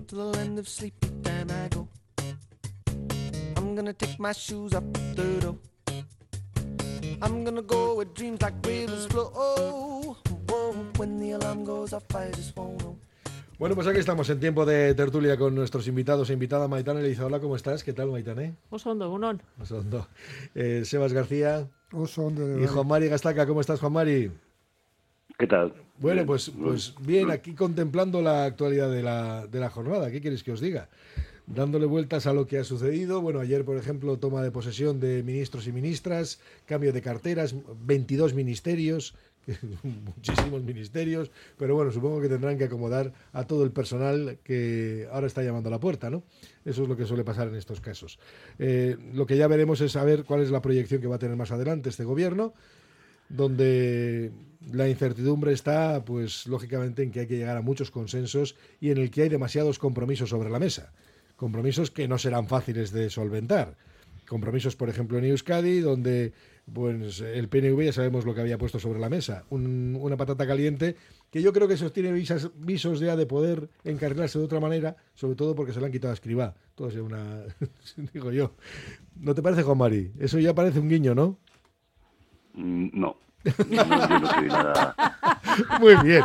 to the land of sleepy time I go. I'm gonna take my shoes up the door. I'm gonna go where dreams like rivers flow. Whoa, when the alarm goes off I just won't know. Bueno, pues aquí estamos en tiempo de tertulia con nuestros invitados e invitada. Maitane Leizaola, ¿cómo estás? ¿Qué tal, Maitane? Osondo, egunon. Osondo. Sebas García. Osondo. Y Juan Mari Gastaca, ¿cómo estás, Juan Mari? ¿Qué tal? Bueno, pues bien, aquí contemplando la actualidad de la jornada. ¿Qué queréis que os diga? Dándole vueltas a lo que ha sucedido. Bueno, ayer, por ejemplo, toma de posesión de ministros y ministras, cambio de carteras, 22 ministerios, muchísimos ministerios, pero bueno, supongo que tendrán que acomodar a todo el personal que ahora está llamando a la puerta, ¿no? Eso es lo que suele pasar en estos casos. Lo que ya veremos es saber cuál es la proyección que va a tener más adelante este gobierno, donde la incertidumbre está, pues lógicamente, en que hay que llegar a muchos consensos y en el que hay demasiados compromisos sobre la mesa. Compromisos que no serán fáciles de solventar. Compromisos, por ejemplo, en Euskadi, donde pues el PNV ya sabemos lo que había puesto sobre la mesa. Una patata caliente que yo creo que sostiene visos ya de poder encarrilarse de otra manera, sobre todo porque se le han quitado a Escrivá. Todo es una... digo yo. ¿No te parece, Juan Mari? Eso ya parece un guiño, ¿no? No. Yo no soy nada. Muy bien.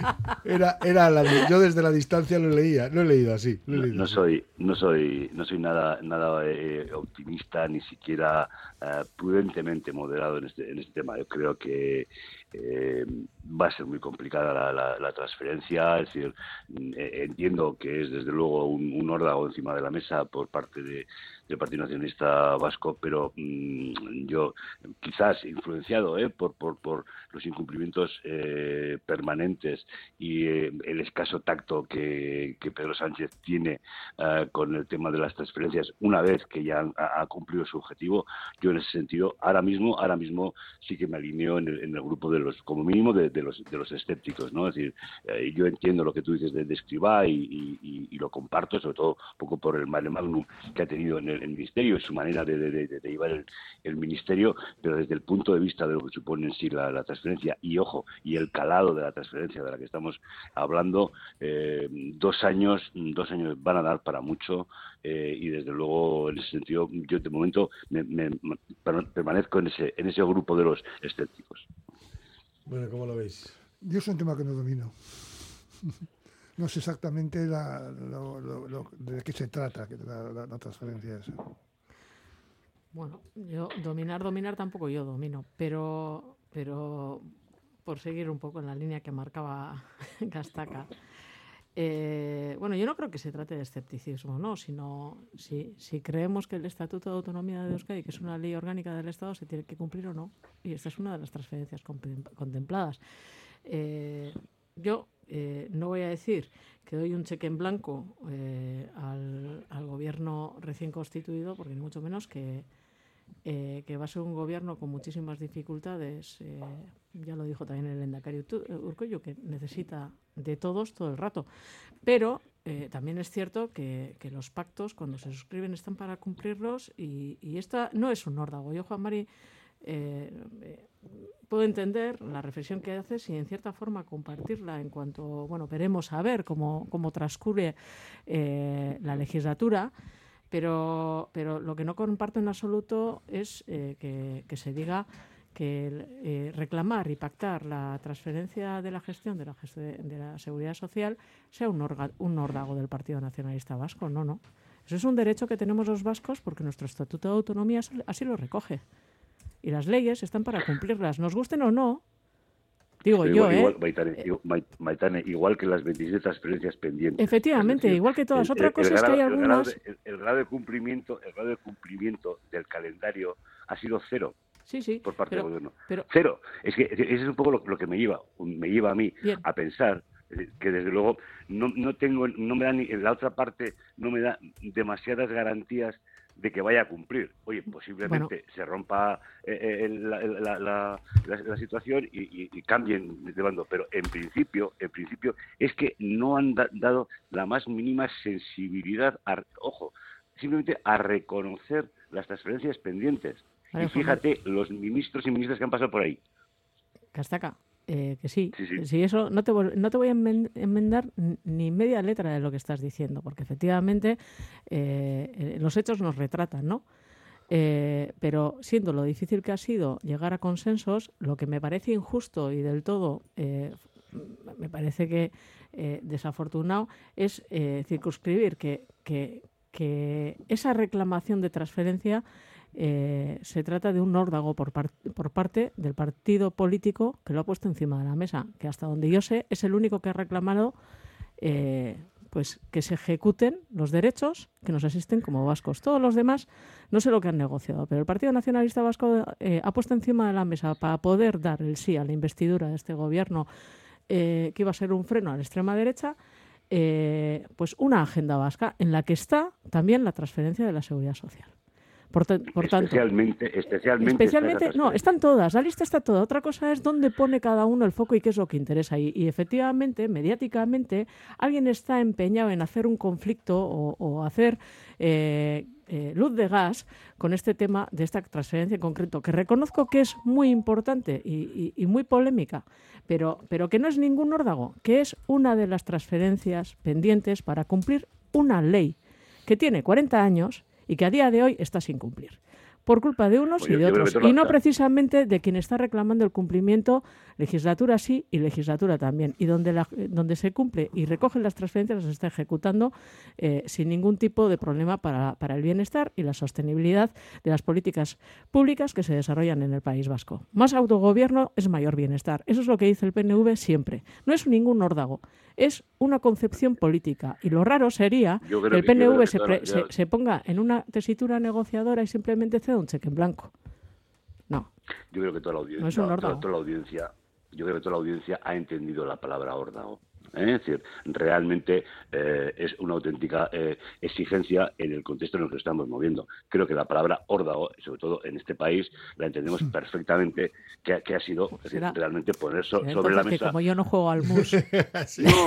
Yo desde la distancia lo leía, lo he leído así. No soy nada optimista, ni siquiera prudentemente moderado en este tema. Yo creo que va a ser muy complicada la transferencia. Es decir, entiendo que es desde luego un órdago encima de la mesa por parte del Partido Nacionalista Vasco, pero yo, quizás influenciado por los incumplimientos permanentes y el escaso tacto que Pedro Sánchez tiene con el tema de las transferencias, una vez que ya ha cumplido su objetivo, yo en ese sentido ahora mismo sí que me alineo en el grupo de los, como mínimo, de los escépticos, ¿no? Es decir, yo entiendo lo que tú dices de Escrivá y lo comparto, sobre todo un poco por el mare magnum que ha tenido en el ministerio y su manera de llevar el ministerio, pero desde el punto de vista de lo que supone en sí la transferencia y, ojo, y el calado de la transferencia de la que estamos hablando, 2 años van a dar para mucho, y desde luego en ese sentido yo de momento me permanezco en ese grupo de los escépticos. Bueno, ¿cómo lo veis? Yo es un tema que no domino. No sé exactamente de qué se trata la transferencia esa. Bueno, yo dominar tampoco yo domino, pero por seguir un poco en la línea que marcaba Gastaca, bueno, yo no creo que se trate de escepticismo, ¿no? Sino si creemos que el Estatuto de Autonomía de Euskadi, que es una ley orgánica del Estado, se tiene que cumplir o no. Y esta es una de las transferencias contempladas. Yo no voy a decir que doy un cheque en blanco al gobierno recién constituido, porque ni mucho menos que va a ser un gobierno con muchísimas dificultades. Ya lo dijo también el lehendakari Urkullu, que necesita de todos todo el rato. Pero también es cierto que los pactos, cuando se suscriben, están para cumplirlos, y esta no es un órdago. Yo, Juan Mari, puedo entender la reflexión que haces y en cierta forma compartirla en cuanto, bueno, veremos a ver cómo transcurre la legislatura, pero lo que no comparto en absoluto es que se diga que reclamar y pactar la transferencia de la gestión de la seguridad social sea un órdago del Partido Nacionalista Vasco. No. Eso es un derecho que tenemos los vascos porque nuestro Estatuto de Autonomía así lo recoge. Y las leyes están para cumplirlas, nos gusten o no. Digo yo, Maitane, igual que las 27 transferencias pendientes. Efectivamente, decir, igual que todas. Otra cosa es que hay algunas... El grado de cumplimiento del calendario ha sido 0. Sí, por parte del gobierno. Cero. Es que ese es un poco lo que me lleva a mí a pensar que desde luego no me da ni la otra parte, no me da demasiadas garantías de que vaya a cumplir. Oye, posiblemente se rompa la situación y cambien de bando, pero en principio es que no han dado la más mínima sensibilidad, simplemente a reconocer las transferencias pendientes. Y fíjate, los ministros y ministras que han pasado por ahí. Gastaca, que sí. Sí. Si eso no te voy a enmendar ni media letra de lo que estás diciendo, porque efectivamente los hechos nos retratan, ¿no? Pero siendo lo difícil que ha sido llegar a consensos, lo que me parece injusto y del todo me parece que desafortunado es circunscribir que esa reclamación de transferencia se trata de un órdago por parte del partido político que lo ha puesto encima de la mesa, que hasta donde yo sé es el único que ha reclamado pues que se ejecuten los derechos que nos asisten como vascos. Todos los demás no sé lo que han negociado, pero el Partido Nacionalista Vasco ha puesto encima de la mesa para poder dar el sí a la investidura de este gobierno que iba a ser un freno a la extrema derecha, pues una agenda vasca en la que está también la transferencia de la seguridad social. Por tanto, especialmente no, están todas, la lista está toda. Otra cosa es dónde pone cada uno el foco y qué es lo que interesa. Y efectivamente, mediáticamente, alguien está empeñado en hacer un conflicto o hacer luz de gas con este tema de esta transferencia en concreto, que reconozco que es muy importante y muy polémica, pero que no es ningún órdago, que es una de las transferencias pendientes para cumplir una ley que tiene 40 años y que a día de hoy está sin cumplir, por culpa de unos y de otros, y no precisamente de quien está reclamando el cumplimiento, legislatura sí y legislatura también, y donde se cumple y recogen las transferencias las está ejecutando sin ningún tipo de problema para el bienestar y la sostenibilidad de las políticas públicas que se desarrollan en el País Vasco. Más autogobierno es mayor bienestar, eso es lo que dice el PNV siempre, no es ningún órdago, es una concepción política, y lo raro sería que el PNV se ponga en una tesitura negociadora y simplemente ceda un cheque en blanco. No. Yo creo que toda la audiencia, yo creo que toda la audiencia ha entendido la palabra órdago. Es decir, realmente es una auténtica exigencia en el contexto en el que estamos moviendo. Creo que la palabra órdago, sobre todo en este país, la entendemos perfectamente, que ha sido realmente poner sobre la mesa. Como yo no juego al mus. Sí. No,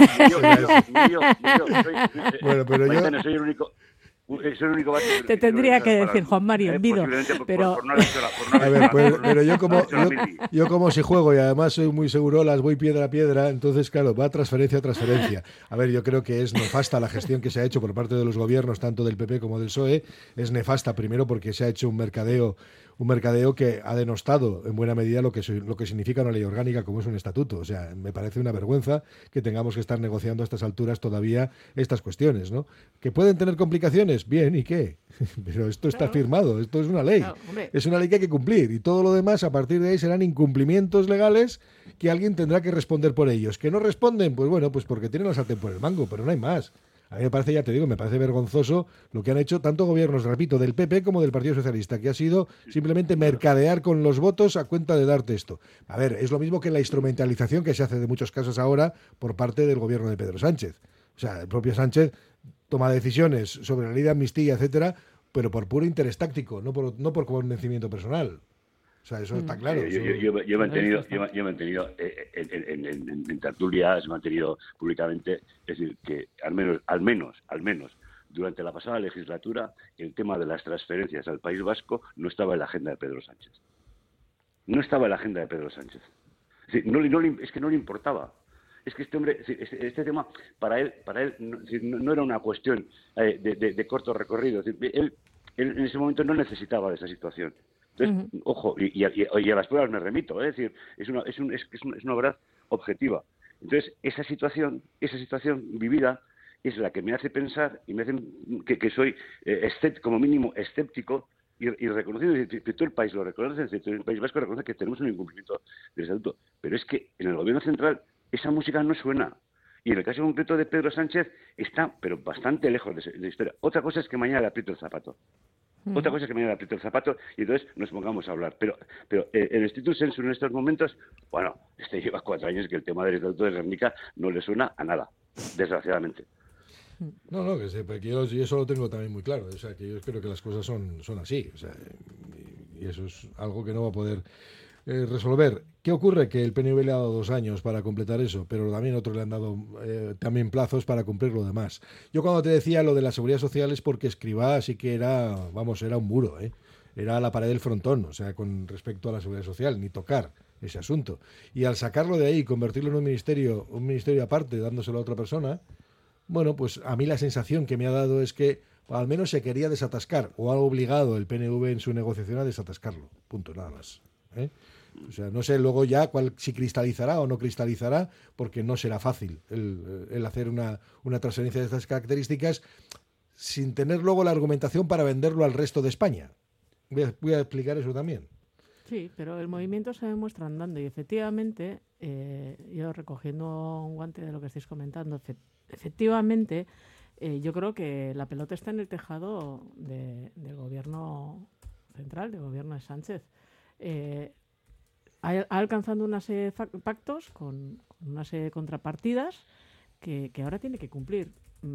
bueno, pero yo soy el único. Es el único te tendría que decir Juan Mario Envido, pero pero yo como si juego y además soy muy seguro, las voy piedra a piedra, entonces claro, va transferencia a transferencia. A ver, yo creo que es nefasta la gestión que se ha hecho por parte de los gobiernos, tanto del PP como del PSOE. Es nefasta primero porque se ha hecho un mercadeo que ha denostado en buena medida lo que significa una ley orgánica como es un estatuto. O sea, me parece una vergüenza que tengamos que estar negociando a estas alturas todavía estas cuestiones, ¿no? ¿Que pueden tener complicaciones? Bien, ¿y qué? Pero esto está firmado, esto es una ley. Es una ley que hay que cumplir y todo lo demás a partir de ahí serán incumplimientos legales que alguien tendrá que responder por ellos. ¿Que no responden? Pues bueno, pues porque tienen la sartén por el mango, pero no hay más. A mí me parece, ya te digo, me parece vergonzoso lo que han hecho tanto gobiernos, repito, del PP como del Partido Socialista, que ha sido simplemente mercadear con los votos a cuenta de darte esto. A ver, es lo mismo que la instrumentalización que se hace de muchos casos ahora por parte del gobierno de Pedro Sánchez. O sea, el propio Sánchez toma decisiones sobre la ley de amnistía, etcétera, pero por puro interés táctico, no por convencimiento personal. O sea, eso está claro. Yo he mantenido en tertulias, he mantenido públicamente, es decir, que al menos, durante la pasada legislatura, el tema de las transferencias al País Vasco no estaba en la agenda de Pedro Sánchez. No estaba en la agenda de Pedro Sánchez. Es decir, es que no le importaba. Es que este hombre, este tema, para él no era una cuestión de corto recorrido. Es decir, él en ese momento no necesitaba de esa situación. Entonces, ojo, y a las pruebas me remito, es decir, es una verdad objetiva. Entonces, esa situación vivida es la que me hace pensar y me hace que soy como mínimo escéptico y reconocido, que todo el país lo reconoce, todo el País Vasco reconoce que tenemos un incumplimiento del estatuto. Pero es que en el gobierno central esa música no suena. Y en el caso concreto de Pedro Sánchez está, pero bastante lejos de la historia. Otra cosa es que mañana le aprieto el zapato. Otra cosa es que mañana le aprieto el zapato y entonces nos pongamos a hablar. Pero el stricto sensu en estos momentos, bueno, lleva 4 años que el tema del Estatuto de Gernika no le suena a nada, desgraciadamente. No, que sepa, que yo eso lo tengo también muy claro. O sea, que yo creo que las cosas son así. O sea, y eso es algo que no va a poder resolver. ¿Qué ocurre? Que el PNV le ha dado 2 años para completar eso, pero también otros le han dado también plazos para cumplir lo demás. Yo cuando te decía lo de la seguridad social es porque Escrivá sí que era un muro, era la pared del frontón, o sea, con respecto a la seguridad social, ni tocar. ese asunto. Y al sacarlo de ahí y convertirlo en un ministerio aparte, dándoselo a otra persona, bueno, pues a mí la sensación que me ha dado es que al menos se quería desatascar, o ha obligado el PNV en su negociación a desatascarlo. Punto, nada más. O sea, no sé luego ya si cristalizará o no cristalizará, porque no será fácil el hacer una transferencia de estas características sin tener luego la argumentación para venderlo al resto de España. Voy a explicar eso también. Sí, pero el movimiento se demuestra andando y efectivamente, yo recogiendo un guante de lo que estáis comentando, efectivamente yo creo que la pelota está en el tejado del gobierno central, del gobierno de Sánchez. Ha alcanzado una serie de pactos con una serie de contrapartidas que ahora tiene que cumplir.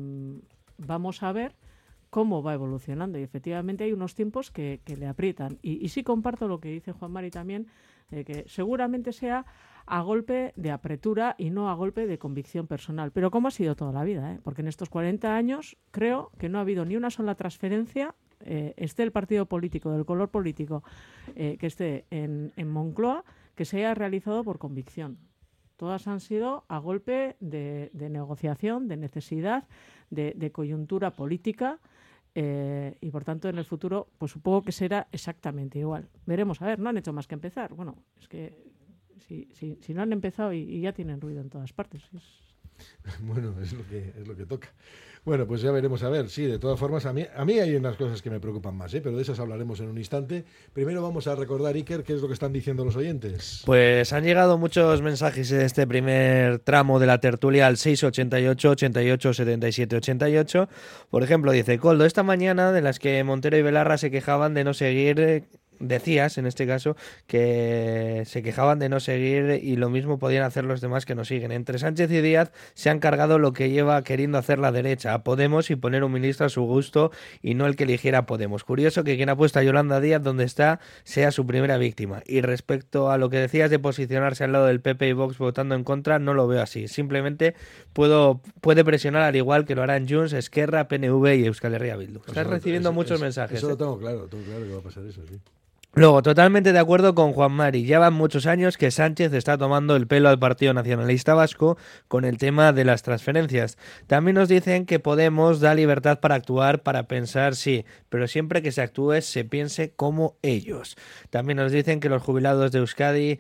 Vamos a ver cómo va evolucionando y efectivamente hay unos tiempos que le aprietan. Y sí comparto lo que dice Juan Mari también, que seguramente sea a golpe de apretura y no a golpe de convicción personal. Pero como ha sido toda la vida, porque en estos 40 años creo que no ha habido ni una sola transferencia, esté el partido político, del color político que esté en Moncloa, que se haya realizado por convicción. Todas han sido a golpe de negociación, de necesidad, de coyuntura política y por tanto en el futuro pues supongo que será exactamente igual. Veremos, a ver, no han hecho más que empezar. Bueno, es que si no han empezado y ya tienen ruido en todas partes. Bueno, es lo que toca. Bueno, pues ya veremos a ver. Sí, de todas formas, a mí hay unas cosas que me preocupan más, pero de esas hablaremos en un instante. Primero vamos a recordar, Iker, qué es lo que están diciendo los oyentes. Pues han llegado muchos mensajes en este primer tramo de la tertulia al 688 88 77 88. Por ejemplo, dice Coldo, esta mañana de las que Montero y Belarra se quejaban de no seguir... Decías, en este caso, que se quejaban de no seguir y lo mismo podían hacer los demás que no siguen. Entre Sánchez y Díaz se han cargado lo que lleva queriendo hacer la derecha, a Podemos, y poner un ministro a su gusto y no el que eligiera a Podemos. Curioso que quien ha puesto a Yolanda Díaz donde está sea su primera víctima. Y respecto a lo que decías de posicionarse al lado del PP y Vox votando en contra, no lo veo así. Simplemente puede presionar al igual que lo harán Junts, Esquerra, PNV y Euskal Herria Bildu. Estás recibiendo muchos mensajes. Eso lo tengo claro que va a pasar eso, sí. Luego, totalmente de acuerdo con Juan Mari. Ya van muchos años que Sánchez está tomando el pelo al Partido Nacionalista Vasco con el tema de las transferencias. También nos dicen que Podemos da libertad para actuar, para pensar, sí, pero siempre que se actúe se piense como ellos. También nos dicen que los jubilados de Euskadi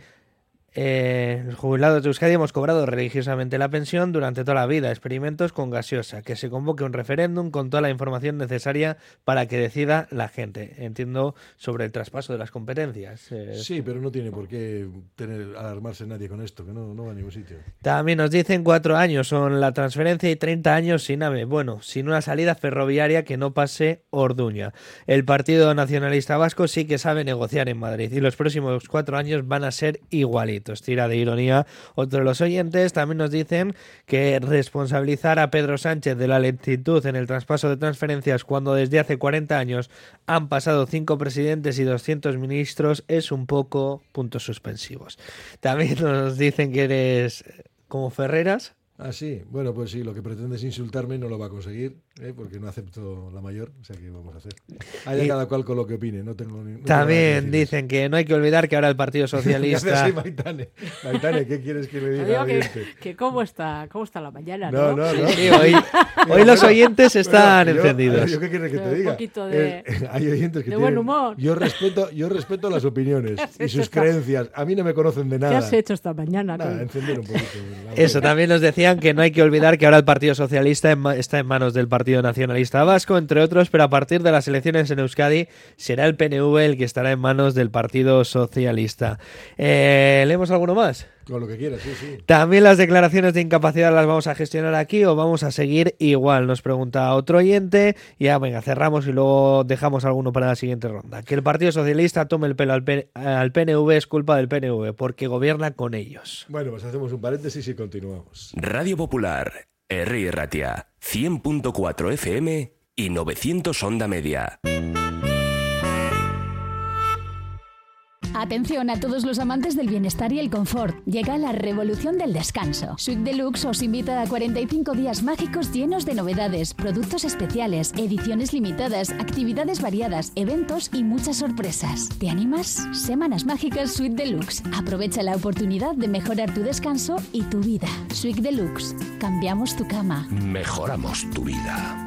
hemos cobrado religiosamente la pensión durante toda la vida. Experimentos con gaseosa. Que se convoque un referéndum con toda la información necesaria para que decida la gente. Entiendo sobre el traspaso de las competencias. Sí, pero no tiene por qué alarmarse nadie con esto, que no va a ningún sitio. También nos dicen 4 años son la transferencia y 30 años sin AVE. Bueno, sin una salida ferroviaria que no pase Orduña. El Partido Nacionalista Vasco sí que sabe negociar en Madrid y los próximos 4 años van a ser igualitos. Tira de ironía otro de los oyentes. También nos dicen que responsabilizar a Pedro Sánchez de la lentitud en el traspaso de transferencias cuando desde hace 40 años han pasado 5 presidentes y 200 ministros es un poco puntos suspensivos. También nos dicen que eres como Ferreras. Ah, sí. Bueno, pues sí, lo que pretendes insultarme no lo va a conseguir, porque no acepto la mayor, o sea que vamos a hacer. Haya cada cual con lo que opine, no tengo ni... También dicen que no hay que olvidar que ahora el Partido Socialista... Sí, Maitane, ¿qué quieres que le diga? Que cómo está la mañana, ¿no? No. Sí, hoy los oyentes están encendidos. ¿Yo qué quieres que te diga? Un poquito de hay oyentes que de tienen, buen humor. Yo respeto las opiniones y sus creencias. A mí no me conocen de nada. ¿Qué has hecho esta mañana? Nada, encender un poquito. Eso, también nos decían que no hay que olvidar que ahora el Partido Socialista está en manos del Partido Nacionalista Vasco, entre otros, pero a partir de las elecciones en Euskadi será el PNV el que estará en manos del Partido Socialista. ¿Leemos alguno más? Con lo que quieras, sí. También las declaraciones de incapacidad las vamos a gestionar aquí o vamos a seguir igual, nos pregunta otro oyente. Ya, venga, cerramos y luego dejamos alguno para la siguiente ronda. Que el Partido Socialista tome el pelo al PNV es culpa del PNV, porque gobierna con ellos. Bueno, pues hacemos un paréntesis y continuamos. Radio Popular, Herri Ratia, 100.4 FM y 900 onda media. Atención a todos los amantes del bienestar y el confort. Llega la revolución del descanso. Suite Deluxe os invita a 45 días mágicos llenos de novedades, productos especiales, ediciones limitadas, actividades variadas, eventos y muchas sorpresas. ¿Te animas? Semanas mágicas Suite Deluxe. Aprovecha la oportunidad de mejorar tu descanso y tu vida. Suite Deluxe. Cambiamos tu cama. Mejoramos tu vida.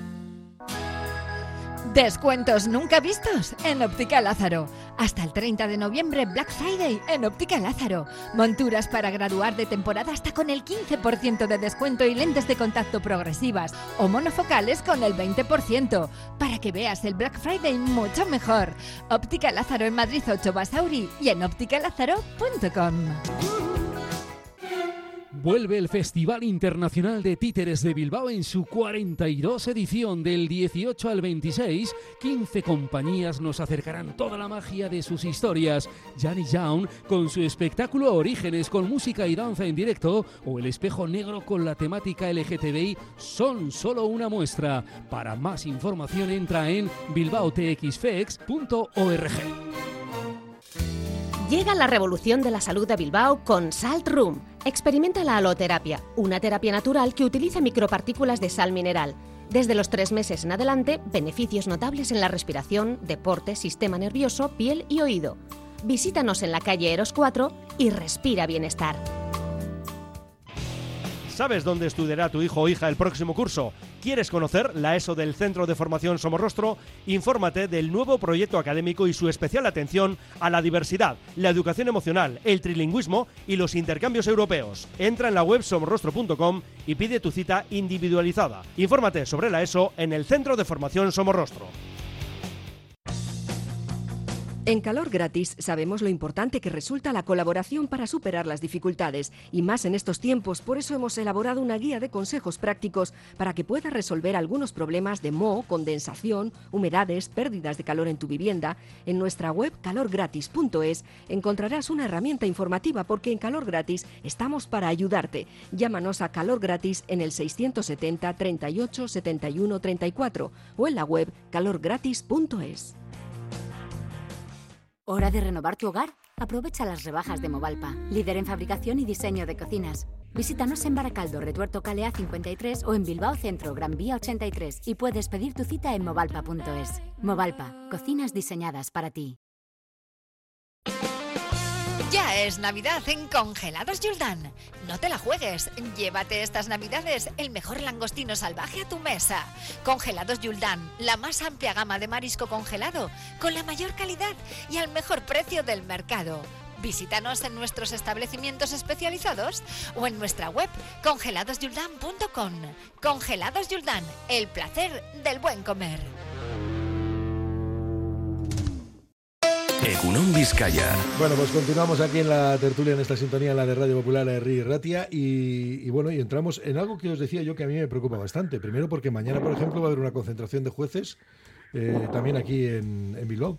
Descuentos nunca vistos en Óptica Lázaro. Hasta el 30 de noviembre, Black Friday en Óptica Lázaro. Monturas para graduar de temporada hasta con el 15% de descuento y lentes de contacto progresivas o monofocales con el 20%. Para que veas el Black Friday mucho mejor. Óptica Lázaro en Madrid 8 Basauri y en ópticalázaro.com. Vuelve el Festival Internacional de Títeres de Bilbao en su 42 edición. Del 18 al 26, 15 compañías nos acercarán toda la magia de sus historias. Janis Young con su espectáculo Orígenes, con música y danza en directo, o El Espejo Negro con la temática LGTBI son solo una muestra. Para más información entra en bilbaotxfex.org. Llega la revolución de la salud a Bilbao con Salt Room. Experimenta la aloterapia, una terapia natural que utiliza micropartículas de sal mineral. Desde los 3 meses en adelante, beneficios notables en la respiración, deporte, sistema nervioso, piel y oído. Visítanos en la calle Eros 4 y respira bienestar. ¿Sabes dónde estudiará tu hijo o hija el próximo curso? ¿Quieres conocer la ESO del Centro de Formación Somorrostro? Infórmate del nuevo proyecto académico y su especial atención a la diversidad, la educación emocional, el trilingüismo y los intercambios europeos. Entra en la web somorrostro.com y pide tu cita individualizada. Infórmate sobre la ESO en el Centro de Formación Somorrostro. En Calor Gratis sabemos lo importante que resulta la colaboración para superar las dificultades, y más en estos tiempos. Por eso hemos elaborado una guía de consejos prácticos para que puedas resolver algunos problemas de moho, condensación, humedades, pérdidas de calor en tu vivienda. En nuestra web calorgratis.es encontrarás una herramienta informativa, porque en Calor Gratis estamos para ayudarte. Llámanos a Calor Gratis en el 670 38 71 34 o en la web calorgratis.es. ¿Hora de renovar tu hogar? Aprovecha las rebajas de Movalpa, líder en fabricación y diseño de cocinas. Visítanos en Baracaldo, Retuerto Calea 53 o en Bilbao Centro, Gran Vía 83, y puedes pedir tu cita en movalpa.es. Movalpa, cocinas diseñadas para ti. Ya es Navidad en Congelados Yuldan. No te la juegues. Llévate estas Navidades el mejor langostino salvaje a tu mesa. Congelados Yuldan, la más amplia gama de marisco congelado, con la mayor calidad y al mejor precio del mercado. Visítanos en nuestros establecimientos especializados o en nuestra web congeladosyuldan.com. Congelados Yuldan, el placer del buen comer. Egunon Vizcaya. Bueno, pues continuamos aquí en la tertulia, en esta sintonía, en la de Radio Popular, Herri Ratia, y bueno, y entramos en algo que os decía yo que a mí me preocupa bastante. Primero porque mañana, por ejemplo, va a haber una concentración de jueces también aquí en Bilbao.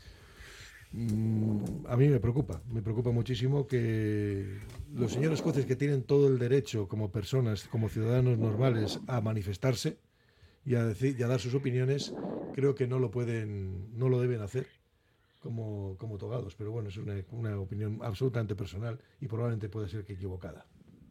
A mí me preocupa muchísimo que los señores jueces, que tienen todo el derecho como personas, como ciudadanos normales, a manifestarse y a decir y a dar sus opiniones, creo que no lo deben hacer como togados, pero bueno, es una opinión absolutamente personal y probablemente puede ser que equivocada.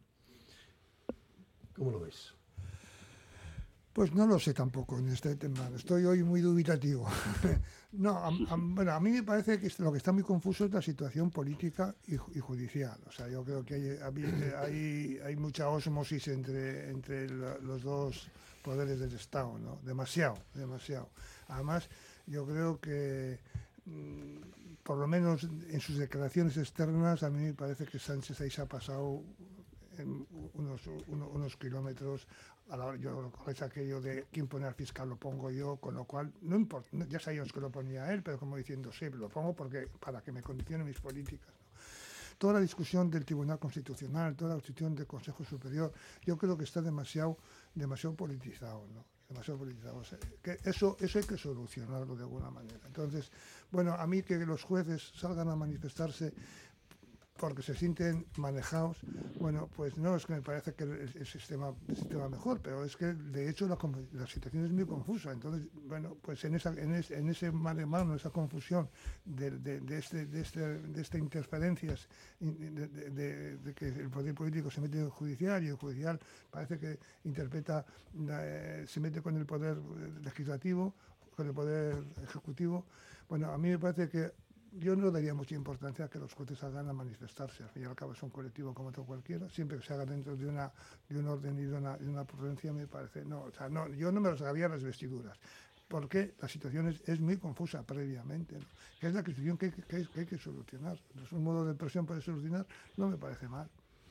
¿Cómo lo ves? Pues no lo sé tampoco en este tema. Estoy hoy muy dubitativo. No, bueno, a mí me parece que lo que está muy confuso es la situación política y judicial. O sea, yo creo que hay mucha ósmosis entre los dos poderes del Estado, ¿no? Demasiado. Además, yo creo que por lo menos en sus declaraciones externas, a mí me parece que Sánchez ahí se ha pasado en unos kilómetros. Yo es aquello de quién pone al fiscal lo pongo yo, con lo cual no importa, ya sabíamos que lo ponía él, pero como diciendo sí, lo pongo para que me condicione mis políticas, ¿no? Toda la discusión del Tribunal Constitucional, toda la discusión del Consejo Superior, yo creo que está demasiado politizado, ¿no? Demasiado politizado. O sea, que eso hay que solucionarlo de alguna manera. Entonces, bueno, a mí que los jueces salgan a manifestarse, porque se sienten manejados, bueno, pues no es que me parece que el sistema mejor, pero es que de hecho la situación es muy confusa. Entonces, bueno, pues en ese mare magnum, esa confusión de estas interferencias, de que el poder político se mete en el judicial y el judicial parece que interpreta, se mete con el poder legislativo, con el poder ejecutivo. Bueno, a mí me parece que yo no daría mucha importancia a que los jueces salgan a manifestarse. Al fin y al cabo es un colectivo como otro cualquiera. Siempre que se haga dentro de un orden y de una prudencia, me parece. No, yo no me los haría las vestiduras, porque la situación es muy confusa previamente, ¿no? Que es la situación que hay que solucionar. Es un modo de presión para solucionar, no me parece mal.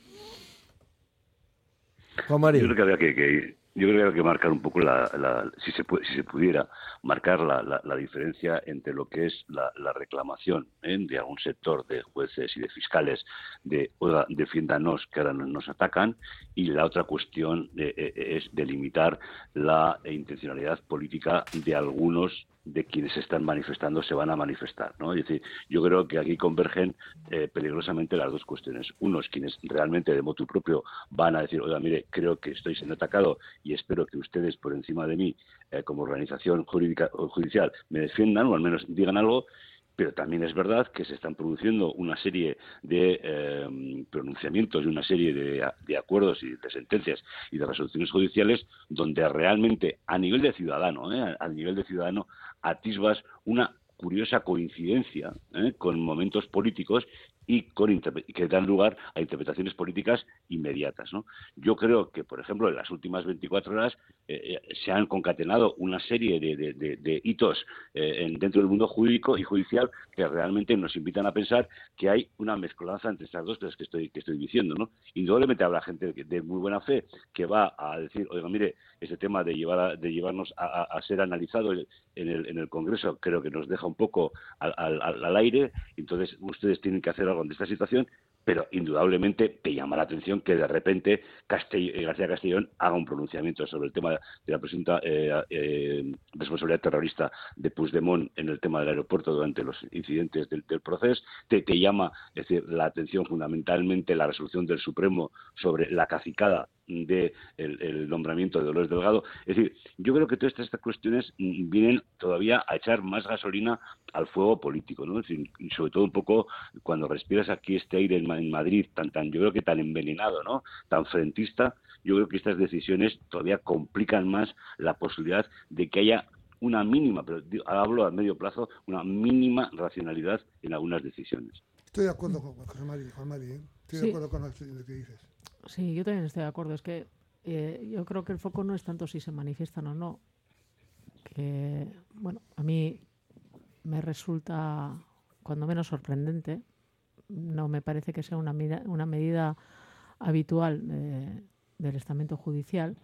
Juan María. Yo creo que habría que marcar un poco si se pudiera marcar la diferencia entre lo que es la reclamación de algún sector de jueces y de fiscales de oiga, defiéndanos que ahora nos atacan, y la otra cuestión es delimitar la intencionalidad política de algunos de quienes se están manifestando, se van a manifestar, ¿no? Es decir, yo creo que aquí convergen peligrosamente las dos cuestiones. Unos quienes realmente de motu propio van a decir, oiga, mire, creo que estoy siendo atacado y espero que ustedes por encima de mí, como organización jurídica o judicial, me defiendan o al menos digan algo. Pero también es verdad que se están produciendo una serie de pronunciamientos y una serie de acuerdos y de sentencias y de resoluciones judiciales donde realmente a nivel de ciudadano, atisbas una curiosa coincidencia con momentos políticos y que dan lugar a interpretaciones políticas inmediatas, ¿no? Yo creo que, por ejemplo, en las últimas 24 horas se han concatenado una serie de hitos dentro del mundo jurídico y judicial que realmente nos invitan a pensar que hay una mezcolanza entre estas dos cosas que estoy diciendo, ¿no? Indudablemente habrá gente de muy buena fe que va a decir, oiga, mire, ese tema de llevarnos a ser analizado en el Congreso creo que nos deja un poco al aire, entonces ustedes tienen que hacer algo ante esta situación, pero indudablemente te llama la atención que de repente García Castellón haga un pronunciamiento sobre el tema de la presunta responsabilidad terrorista de Puigdemont en el tema del aeropuerto durante los incidentes del proceso. Te llama, es decir, la atención fundamentalmente la resolución del Supremo sobre la cacicada de el nombramiento de Dolores Delgado. Es decir, yo creo que todas estas cuestiones vienen todavía a echar más gasolina al fuego político, ¿no? Es decir, y sobre todo un poco cuando respiras aquí este aire en Madrid yo creo que tan envenenado, ¿no? Tan frentista, yo creo que estas decisiones todavía complican más la posibilidad de que haya una mínima, pero hablo a medio plazo, una mínima racionalidad en algunas decisiones. Estoy de acuerdo con Juan Mari, ¿eh? Estoy de acuerdo con lo que dices. Sí, yo también estoy de acuerdo. Es que yo creo que el foco no es tanto si se manifiestan o no. Que, bueno, a mí me resulta cuando menos sorprendente. No me parece que sea una medida habitual del estamento judicial.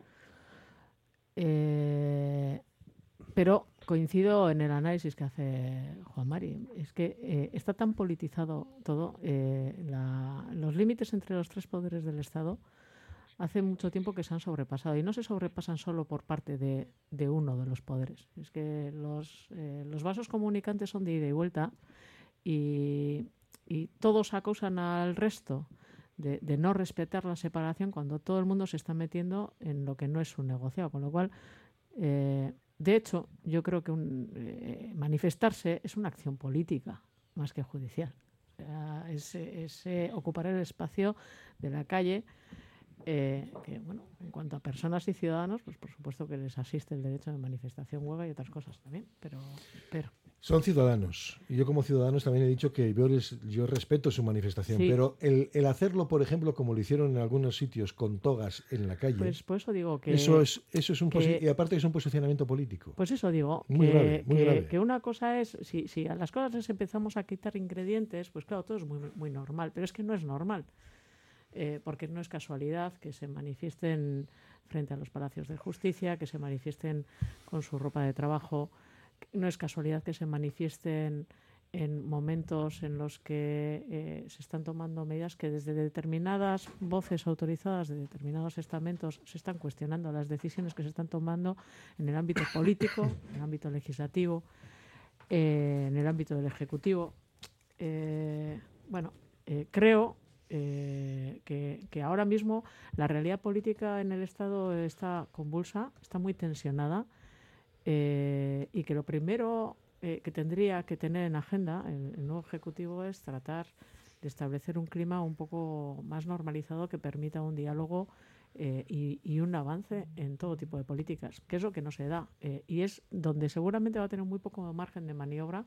Pero coincido en el análisis que hace Juan Mari. Es que está tan politizado todo. Los límites entre los tres poderes del Estado hace mucho tiempo que se han sobrepasado. Y no se sobrepasan solo por parte de uno de los poderes. Es que los vasos comunicantes son de ida y vuelta y todos acusan al resto de no respetar la separación cuando todo el mundo se está metiendo en lo que no es un negociado. Con lo cual... de hecho, yo creo que manifestarse es una acción política más que judicial. Es ocupar el espacio de la calle, que, bueno, en cuanto a personas y ciudadanos, pues por supuesto que les asiste el derecho de manifestación, huelga y otras cosas también, pero... Son ciudadanos. Y yo como ciudadanos también he dicho que yo respeto su manifestación, sí. Pero el hacerlo, por ejemplo, como lo hicieron en algunos sitios con togas en la calle... Pues por eso digo que... Eso es y aparte es un posicionamiento político. Pues eso digo, muy grave. Que una cosa es... Si a las cosas les empezamos a quitar ingredientes, pues claro, todo es muy, muy normal. Pero es que no es normal. Porque no es casualidad que se manifiesten frente a los palacios de justicia, que se manifiesten con su ropa de trabajo... No es casualidad que se manifiesten en momentos en los que se están tomando medidas que desde determinadas voces autorizadas de determinados estamentos se están cuestionando las decisiones que se están tomando en el ámbito político, en el ámbito legislativo, en el ámbito del Ejecutivo. creo que ahora mismo la realidad política en el Estado está convulsa, está muy tensionada, y que lo primero que tendría que tener en agenda el nuevo Ejecutivo es tratar de establecer un clima un poco más normalizado que permita un diálogo y un avance en todo tipo de políticas, que es lo que no se da, y es donde seguramente va a tener muy poco margen de maniobra,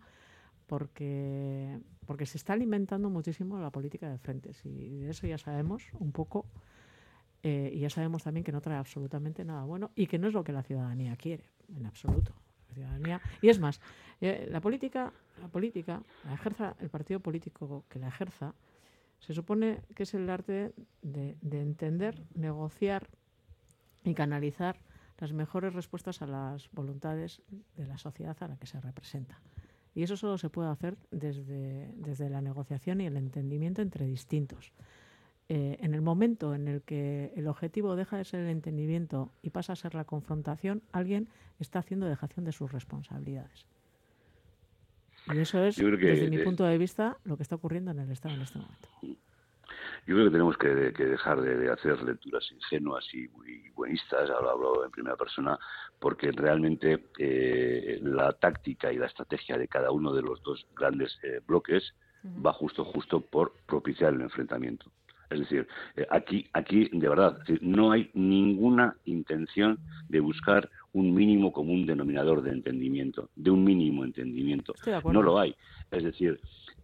porque se está alimentando muchísimo la política de frentes, y de eso ya sabemos un poco, y ya sabemos también que no trae absolutamente nada bueno y que no es lo que la ciudadanía quiere, en absoluto. La ciudadanía, y es más, la política la ejerza el partido político que la ejerza, se supone que es el arte de entender, negociar y canalizar las mejores respuestas a las voluntades de la sociedad a la que se representa. Y eso solo se puede hacer desde la negociación y el entendimiento entre distintos. En el momento en el que el objetivo deja de ser el entendimiento y pasa a ser la confrontación, alguien está haciendo dejación de sus responsabilidades. Y eso es, desde mi punto de vista, lo que está ocurriendo en el Estado en este momento. Yo creo que tenemos que dejar de hacer lecturas ingenuas y muy buenistas, hablo en primera persona, porque realmente la táctica y la estrategia de cada uno de los dos grandes bloques va justo por propiciar el enfrentamiento. Es decir, aquí de verdad, no hay ninguna intención de buscar un mínimo común denominador de entendimiento, de un mínimo entendimiento. No lo hay. Es decir,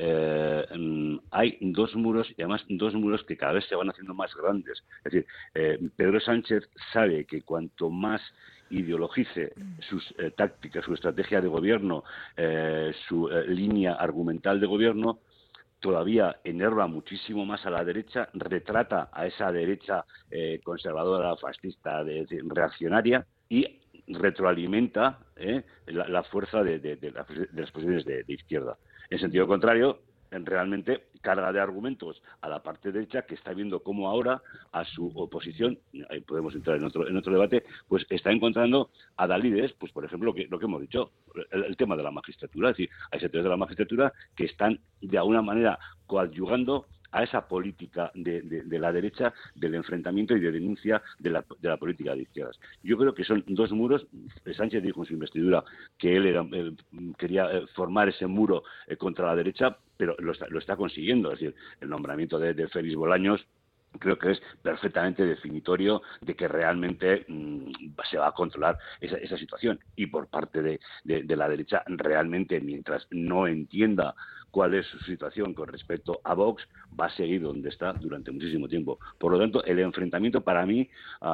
hay dos muros, y además dos muros que cada vez se van haciendo más grandes. Es decir, Pedro Sánchez sabe que cuanto más ideologice sus tácticas, su estrategia de gobierno, su línea argumental de gobierno, todavía enerva muchísimo más a la derecha, retrata a esa derecha conservadora, fascista, reaccionaria, y retroalimenta la fuerza de las posiciones de izquierda. En sentido contrario, realmente carga de argumentos a la parte derecha, que está viendo cómo ahora a su oposición, ahí podemos entrar en otro debate, pues está encontrando adalides, pues por ejemplo lo que hemos dicho, el tema de la magistratura. Es decir, hay sectores de la magistratura que están de alguna manera coadyuvando a esa política de la derecha, del enfrentamiento y de denuncia de la política de izquierdas. Yo creo que son dos muros. Sánchez dijo en su investidura que él quería formar ese muro contra la derecha, pero lo está consiguiendo. Es decir, el nombramiento de Félix Bolaños creo que es perfectamente definitorio de que realmente se va a controlar esa situación. Y por parte de la derecha, realmente, mientras no entienda cuál es su situación con respecto a Vox, va a seguir donde está durante muchísimo tiempo. Por lo tanto, el enfrentamiento para mí,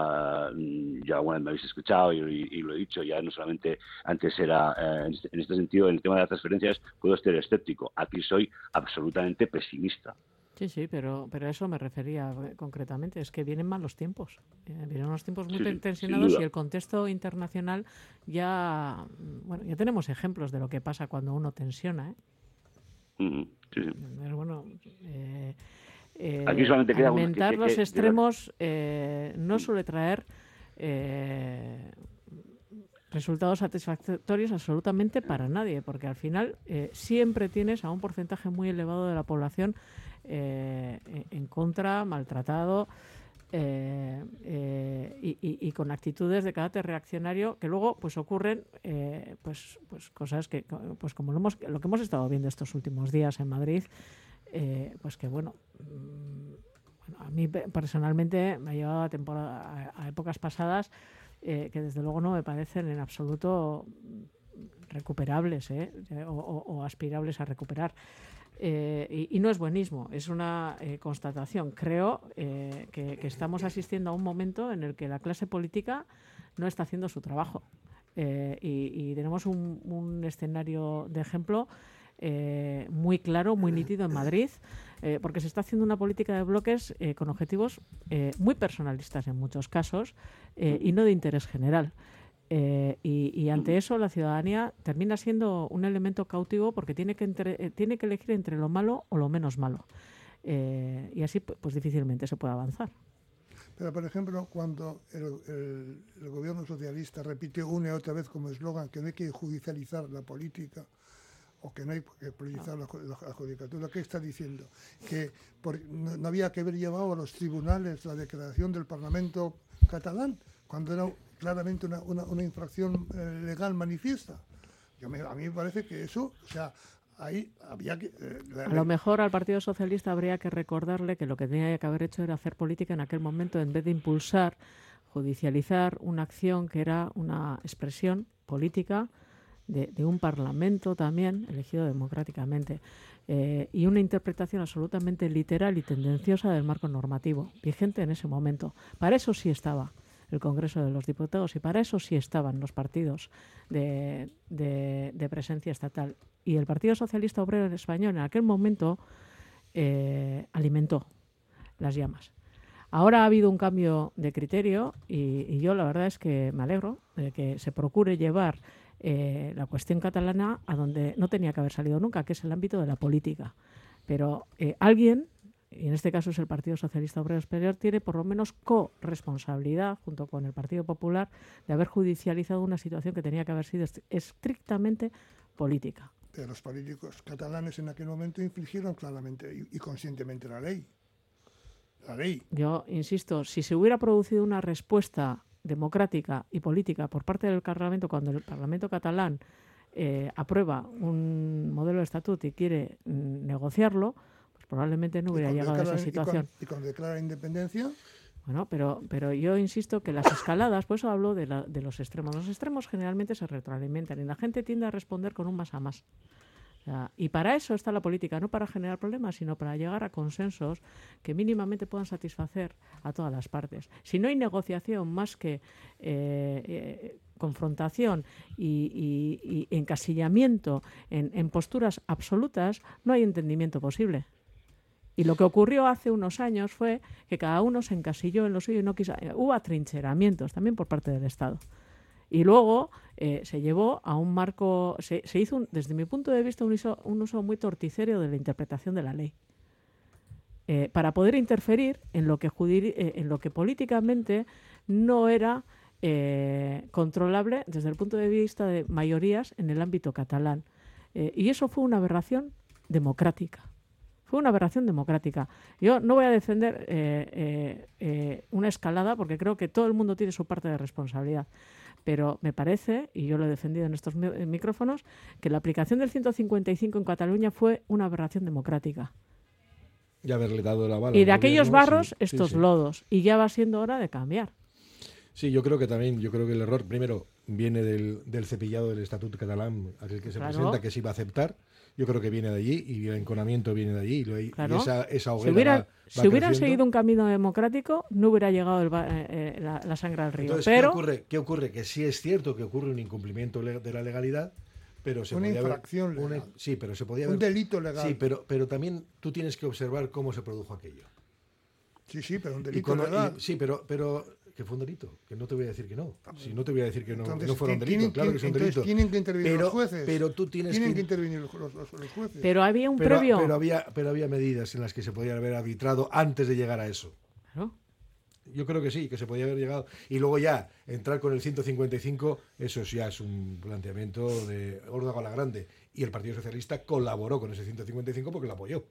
ya alguna vez me habéis escuchado y lo he dicho, ya no solamente antes era en este sentido, en el tema de las transferencias, puedo ser escéptico. Aquí soy absolutamente pesimista. Sí, pero a eso me refería concretamente. Es que vienen malos tiempos. Vienen unos tiempos muy tensionados, y el contexto internacional ya tenemos ejemplos de lo que pasa cuando uno tensiona, Pero bueno, aquí solamente queda alimentar los extremos no suele traer resultados satisfactorios absolutamente para nadie, porque al final siempre tienes a un porcentaje muy elevado de la población en contra, maltratado, y con actitudes de carácter reaccionario, que luego pues ocurren pues cosas que pues como lo que hemos estado viendo estos últimos días en Madrid, pues que a mí personalmente me ha llevado a épocas pasadas que desde luego no me parecen en absoluto recuperables o aspirables a recuperar. Y no es buenismo, es una constatación. Creo que estamos asistiendo a un momento en el que la clase política no está haciendo su trabajo, y tenemos un escenario de ejemplo muy claro, muy nítido en Madrid, porque se está haciendo una política de bloques con objetivos muy personalistas en muchos casos, y no de interés general. Y ante eso la ciudadanía termina siendo un elemento cautivo, porque tiene que elegir entre lo malo o lo menos malo, y así pues difícilmente se puede avanzar. Pero por ejemplo, cuando el gobierno socialista repite una y otra vez como eslogan que no hay que judicializar la política, o que no hay que politizar la judicatura. ¿Qué está diciendo? Que no había que haber llevado a los tribunales la declaración del Parlamento catalán, cuando era claramente una infracción legal manifiesta. A mí me parece que eso, o sea, ahí había que... A lo mejor al Partido Socialista habría que recordarle que lo que tenía que haber hecho era hacer política en aquel momento, en vez de impulsar, judicializar una acción que era una expresión política de un Parlamento también elegido democráticamente, y una interpretación absolutamente literal y tendenciosa del marco normativo vigente en ese momento. Para eso sí estaba el Congreso de los Diputados y para eso sí estaban los partidos de presencia estatal. Y el Partido Socialista Obrero Español en aquel momento alimentó las llamas. Ahora ha habido un cambio de criterio y yo la verdad es que me alegro de que se procure llevar la cuestión catalana a donde no tenía que haber salido nunca, que es el ámbito de la política. Pero alguien, y en este caso es el Partido Socialista Obrero Español, tiene por lo menos corresponsabilidad, junto con el Partido Popular, de haber judicializado una situación que tenía que haber sido estrictamente política. Pero los políticos catalanes en aquel momento infligieron claramente y conscientemente la ley. La ley. Yo insisto, si se hubiera producido una respuesta democrática y política por parte del Parlamento cuando el Parlamento catalán aprueba un modelo de estatuto y quiere negociarlo, pues probablemente no hubiera llegado a esa situación. ¿Y cuando declara independencia? Bueno, pero yo insisto que las escaladas, por eso hablo de los extremos. Los extremos generalmente se retroalimentan y la gente tiende a responder con un más a más. O sea, y para eso está la política, no para generar problemas, sino para llegar a consensos que mínimamente puedan satisfacer a todas las partes. Si no hay negociación más que confrontación y encasillamiento en posturas absolutas, no hay entendimiento posible. Y lo que ocurrió hace unos años fue que cada uno se encasilló en lo suyo y no quiso. Hubo atrincheramientos también por parte del Estado. Y luego se llevó a un marco, se hizo, desde mi punto de vista, un uso muy torticero de la interpretación de la ley. Para poder interferir en lo que políticamente no era controlable desde el punto de vista de mayorías en el ámbito catalán. Y eso fue una aberración democrática. Fue una aberración democrática. Yo no voy a defender una escalada porque creo que todo el mundo tiene su parte de responsabilidad. Pero me parece, y yo lo he defendido en estos micrófonos, que la aplicación del 155 en Cataluña fue una aberración democrática. Y haberle dado la bala. Y de aquellos barros, estos lodos. Y ya va siendo hora de cambiar. Sí, yo creo que el error, primero, viene del cepillado del Estatuto Catalán, aquel que se presenta, que se iba a aceptar. Yo creo que viene de allí y el enconamiento viene de allí. Y esa hoguera si hubieran seguido un camino democrático, no hubiera llegado la sangre al río. Entonces, pero ¿qué ocurre? Que sí es cierto que ocurre un incumplimiento de la legalidad, pero se una podía infracción legal. Sí, pero se podía un delito legal. Sí, pero también tú tienes que observar cómo se produjo aquello. Sí, pero un delito legal. Sí, pero que fue un delito, que no te voy a decir que no. Si no te voy a decir que no, entonces, no fuera un delito, claro que es un delito. Tienen que intervenir los jueces. Pero tú tienen que intervenir los jueces. Pero había un previo. Pero había medidas en las que se podía haber arbitrado antes de llegar a eso. Claro. Yo creo que sí, que se podía haber llegado. Y luego ya, entrar con el 155, eso ya es un planteamiento de Órdago a la Grande. Y el Partido Socialista colaboró con ese 155 porque lo apoyó.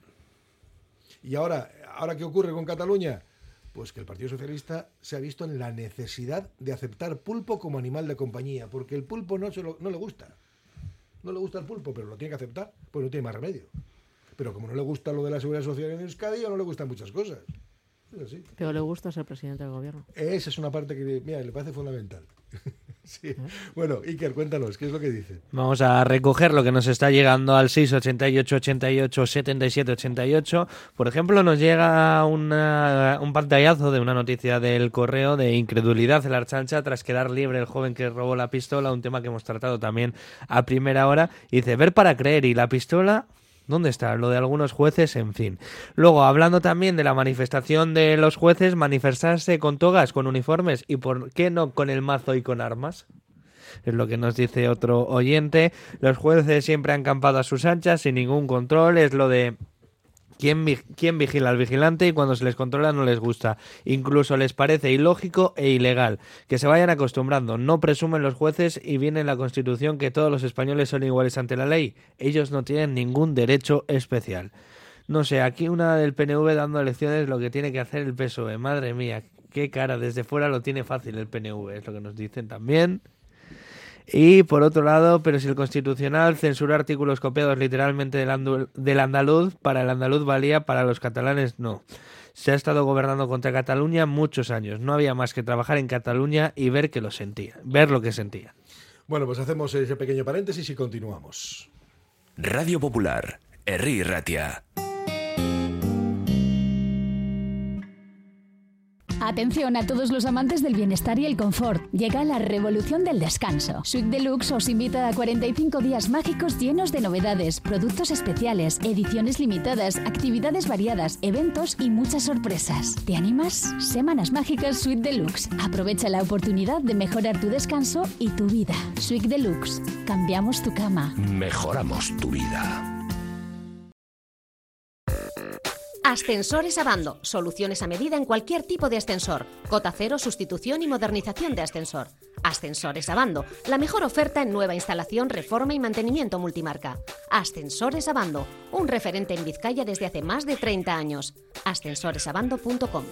Y ahora ¿qué ocurre con Cataluña? Pues que el Partido Socialista se ha visto en la necesidad de aceptar pulpo como animal de compañía, porque el pulpo no le gusta. No le gusta el pulpo, pero lo tiene que aceptar, pues no tiene más remedio. Pero como no le gusta lo de la seguridad social en Euskadi, no le gustan muchas cosas. Es así. Pero le gusta ser presidente del gobierno. Esa es una parte que, le parece fundamental. Sí. Bueno, Iker, cuéntanos, ¿qué es lo que dice? Vamos a recoger lo que nos está llegando al 688 88 77 88. Por ejemplo, nos llega un pantallazo de una noticia del Correo de incredulidad en la Ertzaintza tras quedar libre el joven que robó la pistola, un tema que hemos tratado también a primera hora. Y dice, ver para creer, y la pistola... ¿Dónde está? Lo de algunos jueces, en fin. Luego, hablando también de la manifestación de los jueces, manifestarse con togas, con uniformes, y por qué no con el mazo y con armas. Es lo que nos dice otro oyente. Los jueces siempre han campado a sus anchas, sin ningún control. Es lo de ¿Quién vigila al vigilante y cuando se les controla no les gusta? Incluso les parece ilógico e ilegal. Que se vayan acostumbrando. No presumen los jueces y viene en la Constitución que todos los españoles son iguales ante la ley. Ellos no tienen ningún derecho especial. No sé, aquí una del PNV dando lecciones lo que tiene que hacer el PSOE. Madre mía, qué cara. Desde fuera lo tiene fácil el PNV, es lo que nos dicen también. Y por otro lado, pero si el Constitucional censura artículos copiados literalmente del andaluz, para el andaluz valía, para los catalanes no. Se ha estado gobernando contra Cataluña muchos años. No había más que trabajar en Cataluña y ver lo que sentía. Bueno, pues hacemos ese pequeño paréntesis y continuamos. Radio Popular, Herri Ratia. Atención a todos los amantes del bienestar y el confort. Llega la revolución del descanso. Suite Deluxe os invita a 45 días mágicos llenos de novedades, productos especiales, ediciones limitadas, actividades variadas, eventos y muchas sorpresas. ¿Te animas? Semanas mágicas Suite Deluxe. Aprovecha la oportunidad de mejorar tu descanso y tu vida. Suite Deluxe. Cambiamos tu cama. Mejoramos tu vida. Ascensores Abando. Soluciones a medida en cualquier tipo de ascensor. Cota cero, sustitución y modernización de ascensor. Ascensores Abando. La mejor oferta en nueva instalación, reforma y mantenimiento multimarca. Ascensores Abando. Un referente en Vizcaya desde hace más de 30 años. ascensoresabando.com.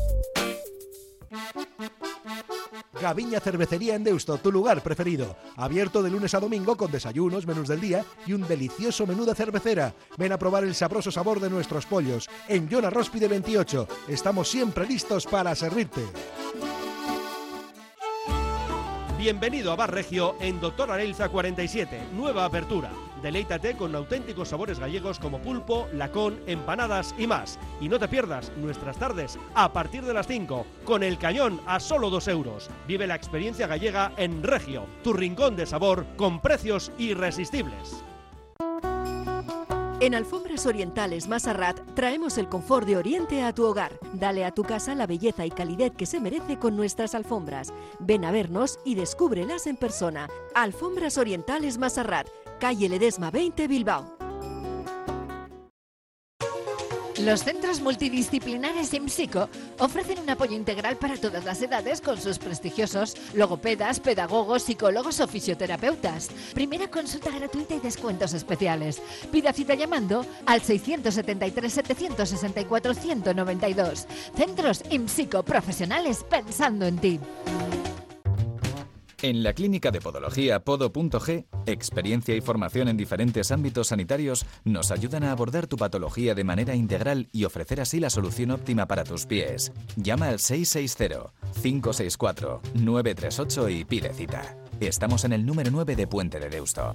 Gaviña Cervecería en Deusto, tu lugar preferido. Abierto de lunes a domingo con desayunos, menús del día y un delicioso menú de cervecera. Ven a probar el sabroso sabor de nuestros pollos. En Joana Róspide 28. Estamos siempre listos para servirte. Bienvenido a Bar Regio en Doctor Arelza 47, nueva apertura. Deleítate con auténticos sabores gallegos como pulpo, lacón, empanadas y más. Y no te pierdas nuestras tardes a partir de las 5, con el cañón a solo 2 euros. Vive la experiencia gallega en Regio, tu rincón de sabor con precios irresistibles. En Alfombras Orientales Masarrat traemos el confort de Oriente a tu hogar. Dale a tu casa la belleza y calidez que se merece con nuestras alfombras. Ven a vernos y descúbrelas en persona. Alfombras Orientales Masarrat, calle Ledesma 20, Bilbao. Los centros multidisciplinares IMSICO ofrecen un apoyo integral para todas las edades con sus prestigiosos logopedas, pedagogos, psicólogos o fisioterapeutas. Primera consulta gratuita y descuentos especiales. Pida cita llamando al 673-764-192. Centros IMSICO, profesionales pensando en ti. En la Clínica de Podología Podo.g, experiencia y formación en diferentes ámbitos sanitarios nos ayudan a abordar tu patología de manera integral y ofrecer así la solución óptima para tus pies. Llama al 660-564-938 y pide cita. Estamos en el número 9 de Puente de Deusto.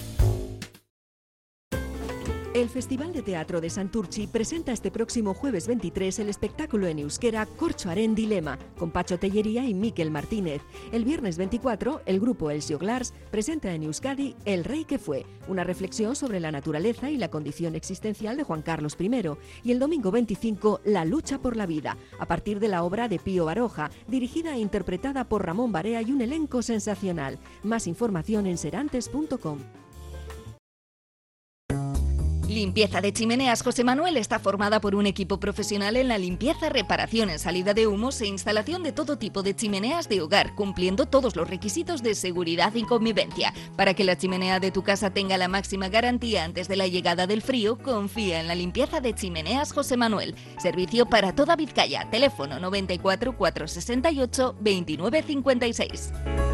El Festival de Teatro de Santurchi presenta este próximo jueves 23 el espectáculo en euskera Corchoaren Dilema, con Pacho Tellería y Miquel Martínez. El viernes 24, el grupo Els Joglars presenta en Euskadi El Rey que fue, una reflexión sobre la naturaleza y la condición existencial de Juan Carlos I. Y el domingo 25, La lucha por la vida, a partir de la obra de Pío Baroja, dirigida e interpretada por Ramón Barea y un elenco sensacional. Más información en serantes.com. Limpieza de Chimeneas José Manuel está formada por un equipo profesional en la limpieza, reparación en salida de humos e instalación de todo tipo de chimeneas de hogar, cumpliendo todos los requisitos de seguridad y convivencia. Para que la chimenea de tu casa tenga la máxima garantía antes de la llegada del frío, confía en la limpieza de Chimeneas José Manuel. Servicio para toda Vizcaya. Teléfono 94 468 29 56.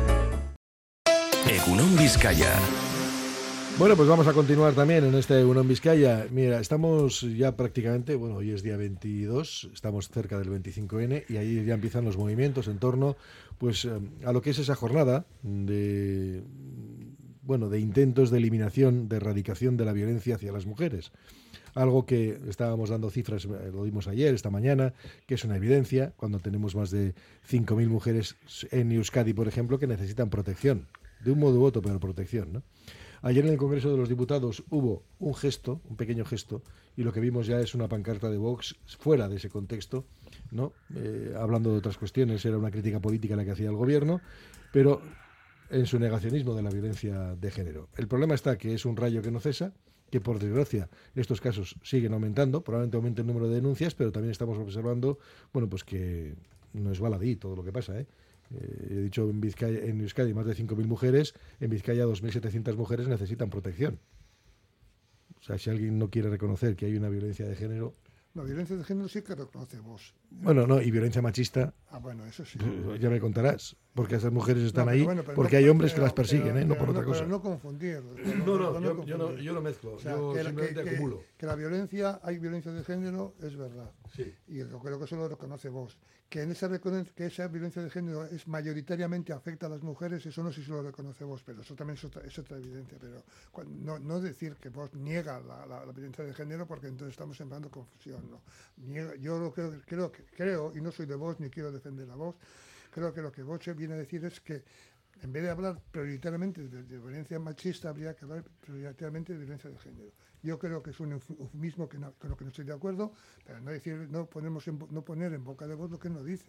Egunon Vizcaya. Bueno, pues vamos a continuar también en este Egunon Vizcaya. Mira, estamos ya prácticamente, bueno, hoy es día 22, estamos cerca del 25N y ahí ya empiezan los movimientos en torno pues a lo que es esa jornada de intentos de eliminación, de erradicación de la violencia hacia las mujeres. Algo que estábamos dando cifras, lo dimos ayer, esta mañana, que es una evidencia cuando tenemos más de 5.000 mujeres en Euskadi, por ejemplo, que necesitan protección, de un modo u otro, pero protección, ¿no? Ayer en el Congreso de los Diputados hubo un gesto, un pequeño gesto, y lo que vimos ya es una pancarta de Vox fuera de ese contexto, ¿no? Hablando de otras cuestiones, era una crítica política la que hacía el gobierno, pero en su negacionismo de la violencia de género. El problema está que es un rayo que no cesa, que por desgracia estos casos siguen aumentando, probablemente aumente el número de denuncias, pero también estamos observando, bueno, pues que no es baladí todo lo que pasa, ¿eh? He dicho en Euskadi más de 5.000 mujeres, en Vizcaya 2.700 mujeres necesitan protección. O sea, si alguien no quiere reconocer que hay una violencia de género... La violencia de género sí que reconoce vos. Bueno, no, y violencia machista... Ah, bueno, eso sí. Ya me contarás, porque esas mujeres están ahí, pero porque hay hombres que las persiguen, no por otra cosa. Pero no confundir. Yo no mezclo, o sea, yo simplemente acumulo. Que la violencia, hay violencia de género, es verdad. Sí. Y creo que eso lo reconoce vos. Que esa violencia de género es mayoritariamente afecta a las mujeres, eso no sé si lo reconoce vos, pero eso también es otra evidencia. Pero no decir que vos niega la violencia de género, porque entonces estamos sembrando confusión. ¿No? Yo creo, y no soy de vos ni quiero defender a vos, creo que lo que vos viene a decir es que en vez de hablar prioritariamente de violencia machista, habría que hablar prioritariamente de violencia de género. Yo creo que es un eufemismo con lo que no estoy de acuerdo, pero no poner en boca de vos lo que él no dice.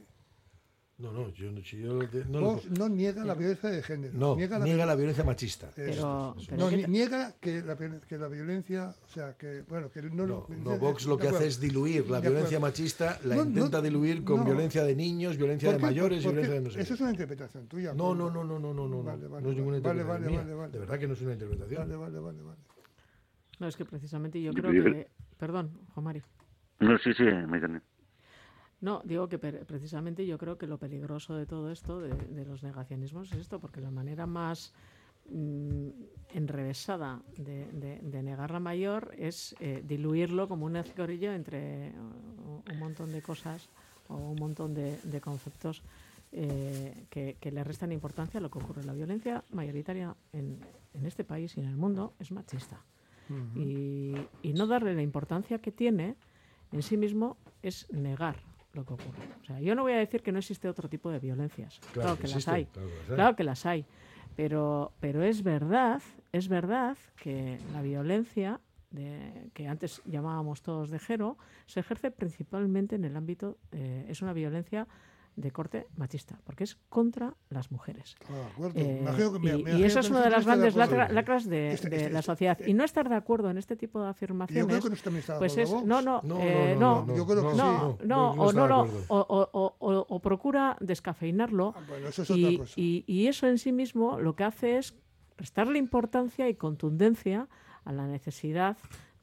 Vos no niega la violencia de género. No, niega la violencia machista. Niega que la violencia, o sea, que bueno, que no. Vox lo que hace es diluir la violencia machista, la intenta diluir con violencia de niños, violencia de mayores y violencia de no sé. Eso es una interpretación tuya. No es ninguna interpretación mía. De verdad que no es una interpretación. Vale. No, es que precisamente yo creo que... Perdón, Juan Mari. No, sí, me entendí. No, digo que precisamente yo creo que lo peligroso de todo esto, de los negacionismos, es esto, porque la manera más enrevesada de negar la mayor es diluirlo como un escorillo entre un montón de cosas o un montón de conceptos que le restan importancia a lo que ocurre. La violencia mayoritaria en este país y en el mundo es machista. Uh-huh. Y no darle la importancia que tiene en sí mismo es negar lo que ocurre. O sea, yo no voy a decir que no existe otro tipo de violencias. Claro que las hay. Claro que las hay. Pero es verdad que la violencia que antes llamábamos todos de género se ejerce principalmente en el ámbito, es una violencia de corte machista, porque es contra las mujeres. Y eso es una de las grandes lacras de la sociedad. Y no estar de acuerdo en este tipo de afirmaciones, pues es o procura descafeinarlo, y eso en sí mismo lo que hace es restarle importancia y contundencia a la necesidad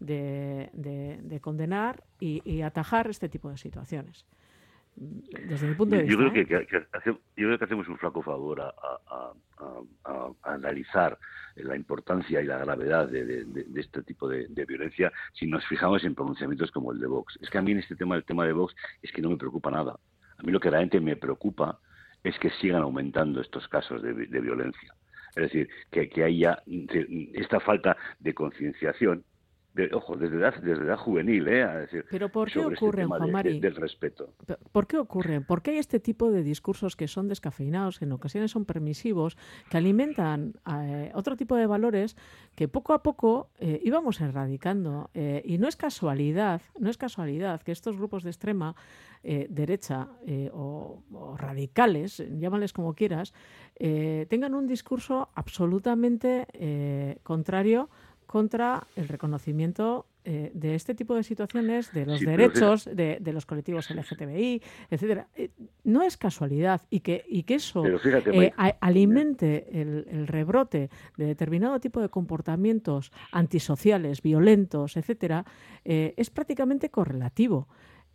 de condenar y atajar este tipo de situaciones. Desde mi punto de vista. Yo creo que hacemos un flaco favor a analizar la importancia y la gravedad de este tipo de violencia si nos fijamos en pronunciamientos como el de Vox. Es que a mí en el tema de Vox es que no me preocupa nada. A mí lo que realmente me preocupa es que sigan aumentando estos casos de violencia. Es decir, que haya esta falta de concienciación. Desde edad juvenil, decir, pero ¿por qué ocurren, Juan Mari? Del respeto. ¿Por qué ocurren? ¿Por qué hay este tipo de discursos que son descafeinados, que en ocasiones son permisivos, que alimentan otro tipo de valores que poco a poco íbamos erradicando? Y no es casualidad que estos grupos de extrema derecha o radicales, llámales como quieras, tengan un discurso absolutamente contrario contra el reconocimiento de este tipo de situaciones, de los derechos de los colectivos LGTBI, etcétera. No es casualidad y que eso alimente el rebrote de determinado tipo de comportamientos antisociales, violentos, etcétera, es prácticamente correlativo.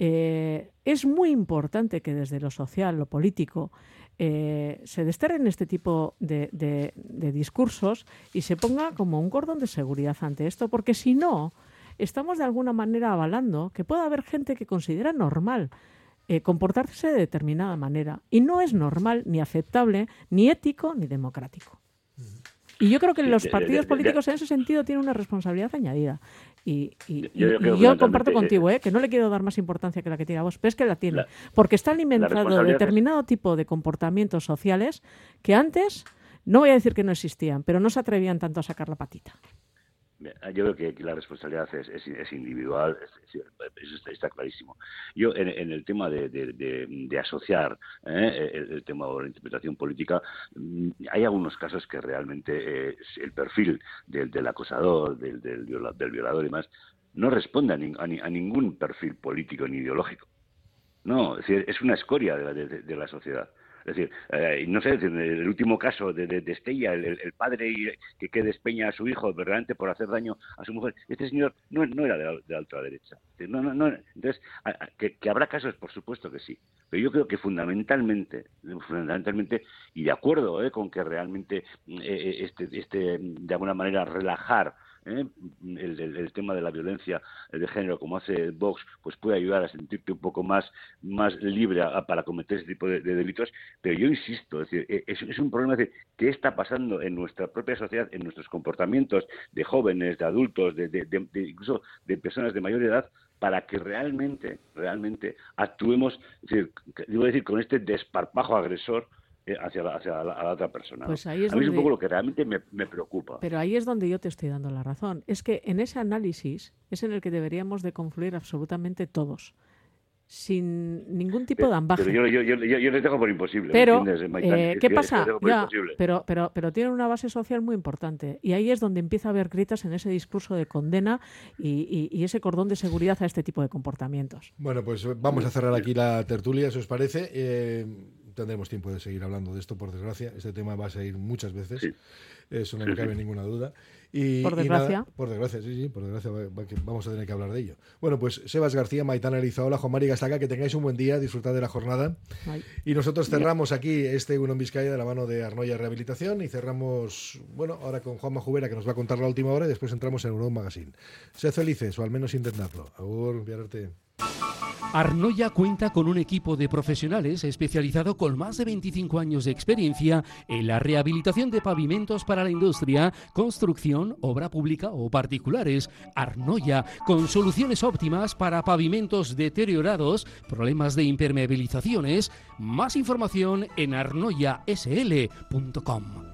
Es muy importante que desde lo social, lo político, se desterren este tipo de discursos y se ponga como un cordón de seguridad ante esto, porque si no, estamos de alguna manera avalando que pueda haber gente que considera normal comportarse de determinada manera, y no es normal, ni aceptable, ni ético, ni democrático. Y yo creo que los partidos políticos en ese sentido tienen una responsabilidad añadida. Y yo comparto contigo, que no le quiero dar más importancia que la que tiene a vos, pero es que la tiene. Porque está alimentado determinado tipo de comportamientos sociales que antes, no voy a decir que no existían, pero no se atrevían tanto a sacar la patita. Yo creo que la responsabilidad es individual, eso está clarísimo. Yo en el tema de asociar el tema de la interpretación política, hay algunos casos que realmente el perfil del acosador, del violador y demás, no responde a ningún perfil político ni ideológico. No, es decir, es una escoria de la sociedad. Es decir, no sé, en el último caso de Estella, el padre que despeña a su hijo verdaderamente por hacer daño a su mujer, este señor no era de la ultraderecha. No. Entonces, que habrá casos, por supuesto que sí. Pero yo creo que fundamentalmente y de acuerdo con que realmente de alguna manera relajar el tema de la violencia de género, como hace Vox, pues puede ayudar a sentirte un poco más libre para cometer ese tipo de delitos. Pero yo insisto, es decir, es un problema de qué está pasando en nuestra propia sociedad, en nuestros comportamientos de jóvenes, de adultos, incluso de personas de mayor edad, para que realmente actuemos, es decir, con este desparpajo agresor hacia la otra persona. Pues ¿no? ahí es a mí es un donde... poco lo que realmente me preocupa. Pero ahí es donde yo te estoy dando la razón. Es que en ese análisis es en el que deberíamos de confluir absolutamente todos, sin ningún tipo de ambaje. Pero yo les dejo por imposible. Pero, ¿me ¿qué pasa? Ya, pero tiene una base social muy importante. Y ahí es donde empieza a haber grietas en ese discurso de condena y ese cordón de seguridad a este tipo de comportamientos. Bueno, pues vamos a cerrar aquí la tertulia, si os parece. Tendremos tiempo de seguir hablando de esto, por desgracia. Este tema va a seguir muchas veces. Sí. Eso no me cabe ninguna duda. Por desgracia. Nada, por desgracia, sí, por desgracia vamos a tener que hablar de ello. Bueno, pues Sebas García, Maitana Elizaola, Juan Mari Gastaca, que tengáis un buen día, disfrutad de la jornada. Ay. Y nosotros cerramos aquí Uno en Vizcaya de la mano de Arnoia Rehabilitación y cerramos, bueno, ahora con Juanma Jubera, que nos va a contar la última hora, y después entramos en Euro Magazine. Sed felices, o al menos intentadlo. Agur, Viararte. Arnoia cuenta con un equipo de profesionales especializado con más de 25 años de experiencia en la rehabilitación de pavimentos para la industria, construcción, obra pública o particulares. Arnoia, con soluciones óptimas para pavimentos deteriorados, problemas de impermeabilizaciones. Más información en arnoiasl.com.